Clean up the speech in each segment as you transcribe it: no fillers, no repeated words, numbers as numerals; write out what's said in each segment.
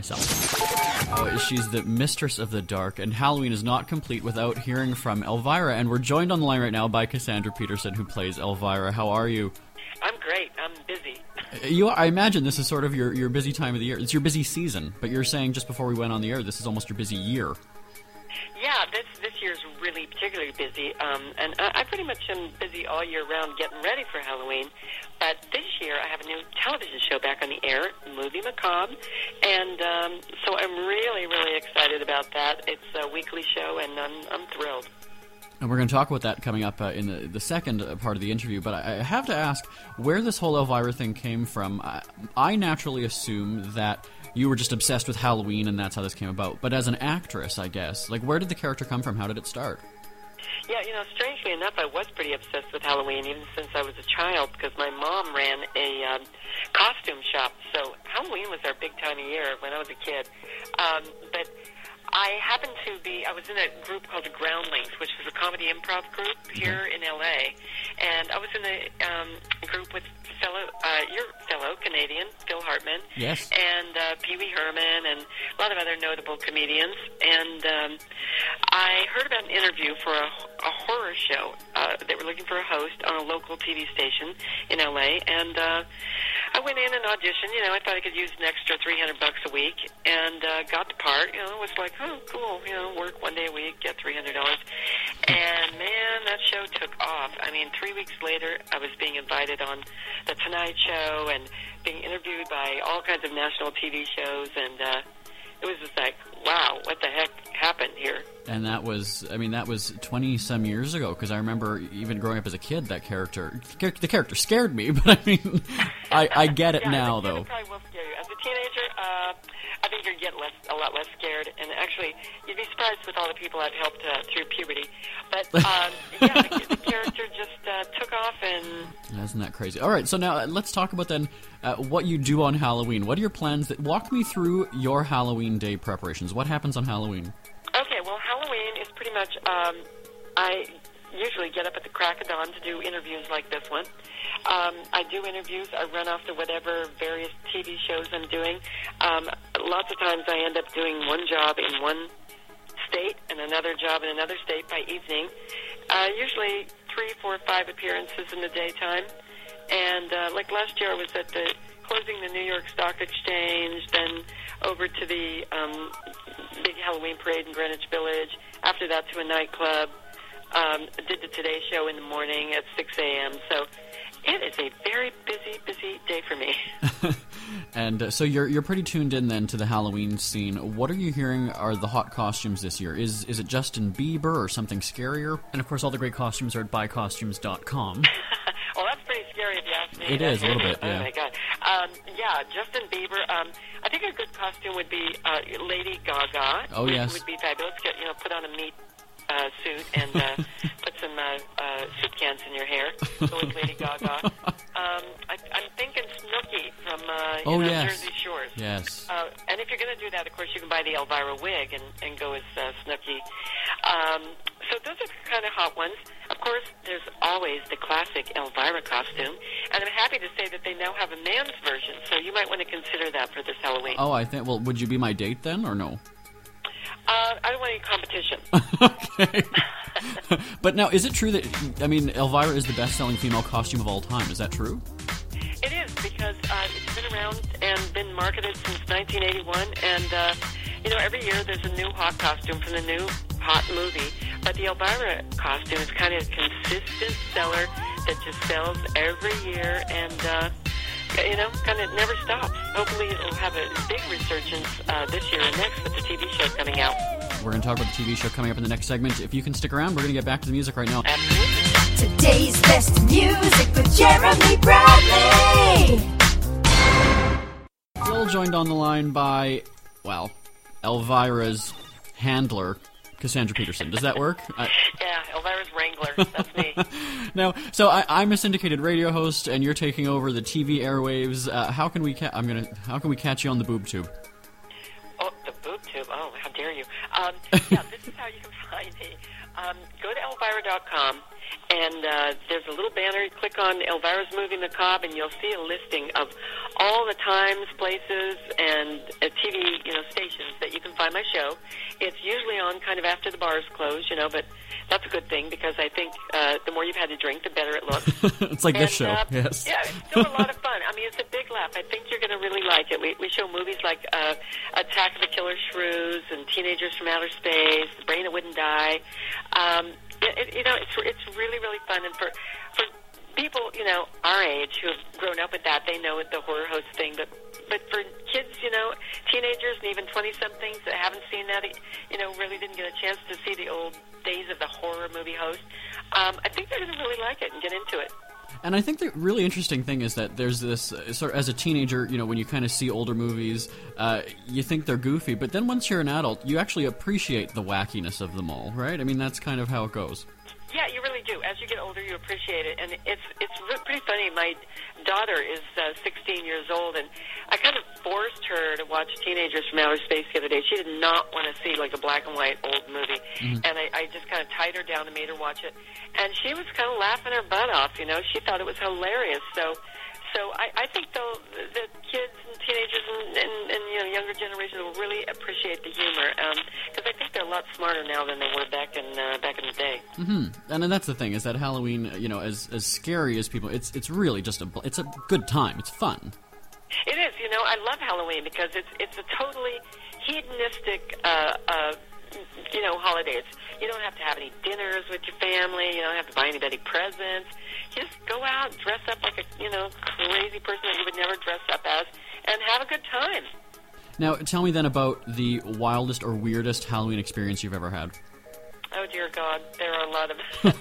She's the mistress of the dark, and Halloween is not complete without hearing from Elvira. And we're joined on the line right now by Cassandra Peterson, who plays Elvira. How are you? I'm great. I'm busy. I imagine this is sort of your busy time of the year. It's your busy season, but you're saying just before we went on the air, this is almost your busy year. Yeah, this year's really particularly busy, and I pretty much am busy all year round getting ready for Halloween. But this year I have a new television show back on the air, Movie Macabre, and so I'm really, really excited about that. It's a weekly show, and I'm thrilled. And we're going to talk about that coming up in the second part of the interview, but I have to ask where this whole Elvira thing came from. I naturally assume that you were just obsessed with Halloween and that's how this came about. But as an actress, I guess, like, where did the character come from? How did it start? Yeah, strangely enough, I was pretty obsessed with Halloween even since I was a child because my mom ran a costume shop. So Halloween was our big time of year when I was a kid. But I happened to be, I was in a group called the Groundlings, which is a comedy improv group here in L.A., and I was in a group with your fellow Canadian, Phil Hartman, yes, and Pee Wee Herman, and a lot of other notable comedians, and I heard about an interview for a horror show. They were looking for a host on a local TV station in L.A., and I went in and auditioned. I thought I could use an extra $300 a week, and got the part. It was like, oh, cool. Work one day a week, get $300. And man, that show took off. 3 weeks later, I was being invited on The Tonight Show and being interviewed by all kinds of national TV shows, and it was just like, wow, what the heck happened here? And that was 20-some years ago, because I remember even growing up as a kid, the character scared me, but I get it now, though. It probably will scare you. As a teenager, I think you'd get a lot less scared, and actually, you'd be surprised with all the people I've helped through puberty. But, the character just took off, and... Isn't that crazy? All right, so now let's talk about then what you do on Halloween. What are your plans? Walk me through your Halloween day preparations. What happens on Halloween? Okay, well, Halloween is pretty much, I usually get up at the crack of dawn to do interviews like this one. I do interviews. I run off to whatever various TV shows I'm doing. Lots of times I end up doing one job in one state and another job in another state by evening. Usually 3, 4, 5 appearances in the daytime. And like last year I was at closing the New York Stock Exchange, then over to the big Halloween parade in Greenwich Village. After that to a nightclub. Did the Today Show in the morning at 6 a.m. So it is a very busy day for me. And so you're pretty tuned in then to the Halloween scene. What are you hearing are the hot costumes this year? Is it Justin Bieber or something scarier? And of course all the great costumes are at buycostumes.com. Well, that's pretty scary if you ask me. It is, a little bit, yeah. Oh, my God. Justin Bieber. I think a good costume would be Lady Gaga. Oh, yes. Would be fabulous. Put on a meat suit and put some soup cans in your hair. Go with Lady Gaga. I'm thinking Snooki from yes. Jersey Shores. Yes. And if you're going to do that, of course, you can buy the Elvira wig and go as Snooki. So those are the kind of hot ones. Of course, there's always the classic Elvira costume, and I'm happy to say that they now have a man's version, so you might want to consider that for this Halloween. Oh, I think, well, would you be my date then, or no? I don't want any competition. Okay. But now, is it true that, Elvira is the best-selling female costume of all time? Is that true? It is, because it's been around and been marketed since 1981, and, every year there's a new hot costume from the new hot movie, but the Elvira costume is kind of a consistent seller that just sells every year, and, kind of never stops. Hopefully it'll have a big resurgence this year and next with the TV show coming out. We're going to talk about the TV show coming up in the next segment. If you can stick around, we're going to get back to the music right now. Absolutely. Today's best music with Jeremy Bradley. Still joined on the line by, Elvira's handler, Cassandra Peterson. Does that work? Yeah, Elvira's Wrangler. That's me. Now, so I'm a syndicated radio host, and you're taking over the TV airwaves. How can we catch you on the boob tube? Oh, the boob tube. Oh, how dare you. This is how you can find me. Go to Elvira.com, And there's a little banner. You click on Elvira's Movie Macabre, and you'll see a listing of all the times, places, and TV, stations that you can find my show. It's usually on kind of after the bars close, but that's a good thing because I think the more you've had to drink, the better it looks. It's like this show, yes. Yeah, it's still a lot of fun. I mean, it's a big laugh. I think you're going to really like it. We show movies like Attack of the Killer Shrews and Teenagers from Outer Space, The Brain That Wouldn't Die. It's really, really fun. And for people, our age who have grown up with that, they know it, the horror host thing. But for kids, teenagers and even 20-somethings that haven't seen that, really didn't get a chance to see the old days of the horror movie host, I think they're going to really like it and get into it. And I think the really interesting thing is that there's this sort of, as a teenager, when you kind of see older movies, you think they're goofy, but then once you're an adult, you actually appreciate the wackiness of them all, right? I mean, that's kind of how it goes. Yeah, you really do. As you get older, you appreciate it, and it's pretty funny. My daughter is 16 years old, and I kind of forced her to watch Teenagers from Outer Space the other day. She did not want to see like a black and white old movie, and I just kind of tied her down and made her watch it, and she was kind of laughing her butt off. She thought it was hilarious. So I think the kids and teenagers and younger generations will really appreciate the humor because I think they're a lot smarter now than they were back in the day. Mm-hmm. And then that's the thing is that Halloween, as scary as people, it's really just it's a good time. It's fun. It is. I love Halloween because it's a totally hedonistic holidays. You don't have to have any dinners with your family. You don't have to buy anybody presents. Just go out, dress up like a crazy person that you would never dress up as, and have a good time. Now, tell me then about the wildest or weirdest Halloween experience you've ever had. Oh, dear God, there are a lot of...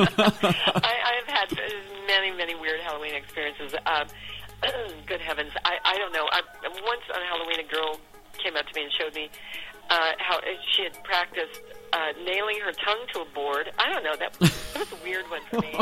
I've had many, many weird Halloween experiences. Good heavens. I don't know. Once on Halloween, a girl came up to me and showed me how she had practiced nailing her tongue to a board. I don't know. That was a weird one for me.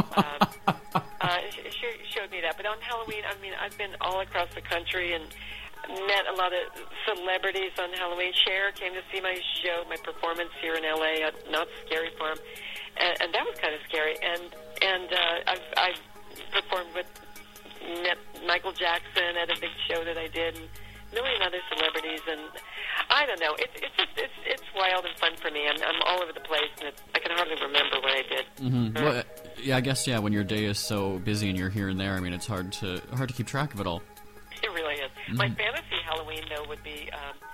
She showed me that. But on Halloween, I've been all across the country and met a lot of celebrities on Halloween. Cher came to see my show, my performance here in L.A. at Knott's Scary Farm, and that was kind of scary. And I've performed met Michael Jackson at a big show that I did, and a million other celebrities, and I don't know. It's wild and fun for me. I'm all over the place, and I can hardly remember what I did. Mm-hmm. Well, yeah, I guess when your day is so busy and you're here and there, it's hard to keep track of it all. It really is. Mm-hmm. My fantasy Halloween though would be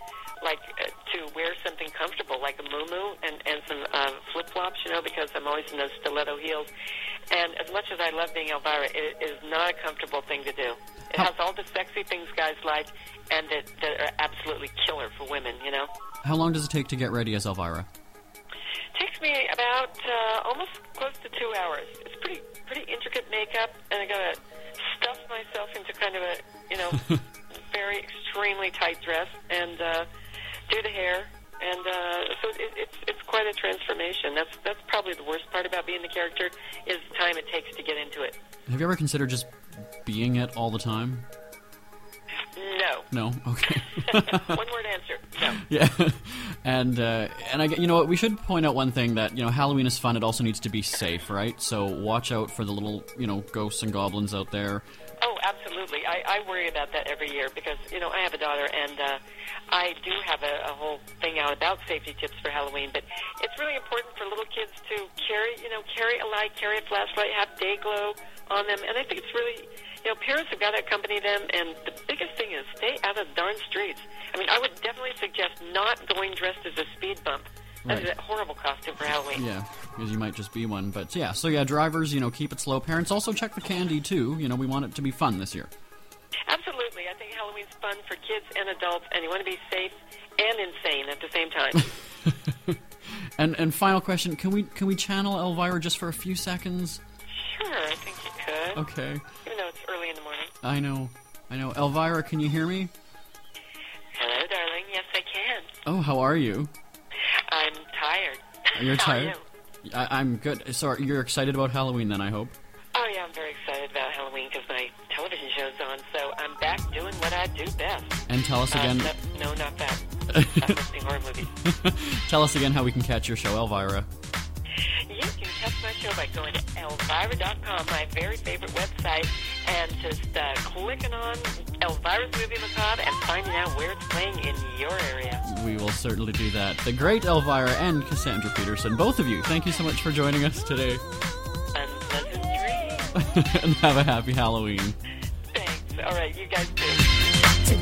to wear something comfortable, like a muumuu and some flip flops, because I'm always in those stiletto heels. And as much as I love being Elvira, it is not a comfortable thing to do. It has all the sexy things guys like, and that are absolutely killer for women, How long does it take to get ready as Elvira? It takes me about almost close to 2 hours. It's pretty intricate makeup, and I gotta stuff myself into kind of a very extremely tight dress and do the hair. And so it's quite a transformation. That's probably the worst part about being the character is the time it takes to get into it. Have you ever considered just being it all the time? No. No? Okay. One word answer. No. Yeah. And I we should point out one thing that, Halloween is fun. It also needs to be safe, right? So watch out for the little, ghosts and goblins out there. Oh, absolutely. I worry about that every year because, I have a daughter and I do have a whole thing out about safety tips for Halloween, but it's really important for little kids to carry a light, carry a flashlight, have day glow on them, and I think it's really, parents have got to accompany them, and the biggest thing is stay out of the darn streets. I would definitely suggest not going dressed as a speed bump. That is a horrible costume for Halloween. Yeah, because you might just be one. But yeah, drivers, keep it slow. Parents, also check the candy, too. We want it to be fun this year. Absolutely. I think Halloween's fun for kids and adults, and you want to be safe and insane at the same time. And final question, can we channel Elvira just for a few seconds? Sure, I think you could. Okay. Even though it's early in the morning. I know. Elvira, can you hear me? Hello, darling. Yes, I can. Oh, how are you? I'm tired. You're tired? How are you? I'm good. So you're excited about Halloween then, I hope? Oh, yeah, I'm very excited about Halloween because my television show's on, so I'm back doing what I do best. And tell us again... No, not that. I'm hosting horror movies. Tell us again how we can catch your show, Elvira. You can catch my show by going to Elvira.com, my very favorite website, and just clicking on Elvira's Movie Macabre and finding out where it's playing in your area. We will certainly do that. The great Elvira and Cassandra Peterson, both of you, thank you so much for joining us today. Unpleasant dreams. And have a happy Halloween. Thanks. All right, you guys too.